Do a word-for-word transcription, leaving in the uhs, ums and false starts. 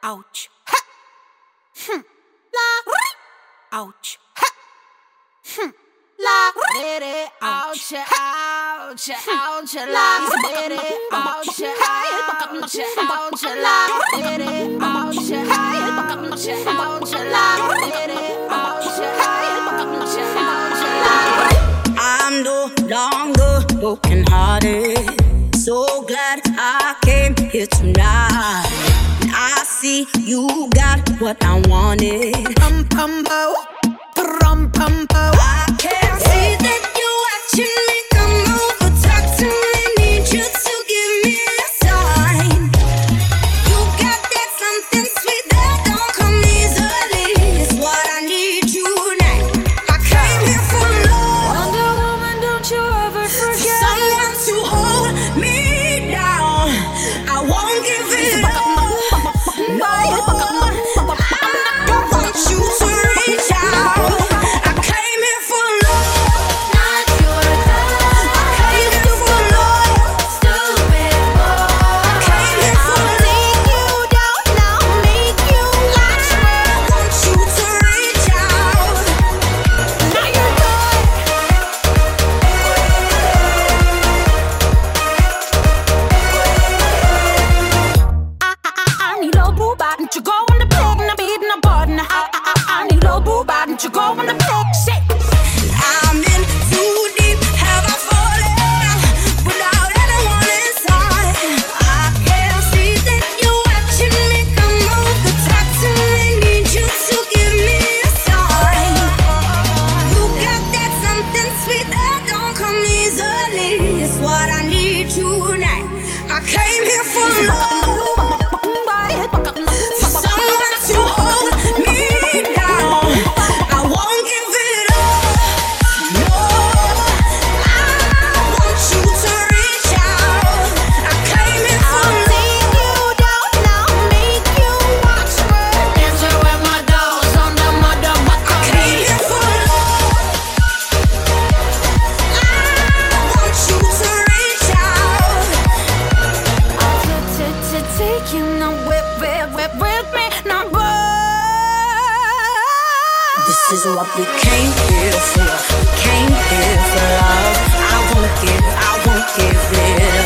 ouch, ha, hm, la, ouch, ha, hm, la, ouch, ouch, ouch, la, ouch, ouch, ouch, la, ouch, ouch, ouch, la. I'm no longer broken-hearted. So glad I came here tonight. I see you got what I wanted. Pum pum po, pum pum po. I can see that you watching me. Come over, talk to me. Need you to give me a sign. You got that something sweet that don't come easily. It's what I need you tonight. I came here for love. Wonder Woman, don't you ever forget. Someone to hold me down. I won't give it up. No, I want you to reach out. I came here for love. Not your love. I came here for love. Stupid boy. I came here for I'll love. take you down now, make you watch me. I want you to reach out. Now you're done. I, I, I need a boo bot, don't you go on the pig, and I'm eating a button. I, I, I, I need a boo bot, don't you go on the pig, shit. I'm in too deep. Have I fallen without anyone inside? I can see that you're watching me. Come over, talk to me. Need you to give me a sign. You got that something sweet that don't come easily. It's what I need tonight. I came here for love. Someone to hold me down. I won't give it up. No, I want you to reach out. I came here for I'll take you down now, make you watch me. Dancing with my dogs on the motherfucker I came beat. here for love. I want you to reach out. Take you now, whip, whip, whip, with me now, boy. This is what we came here for. We came here for love. I won't give, I won't give it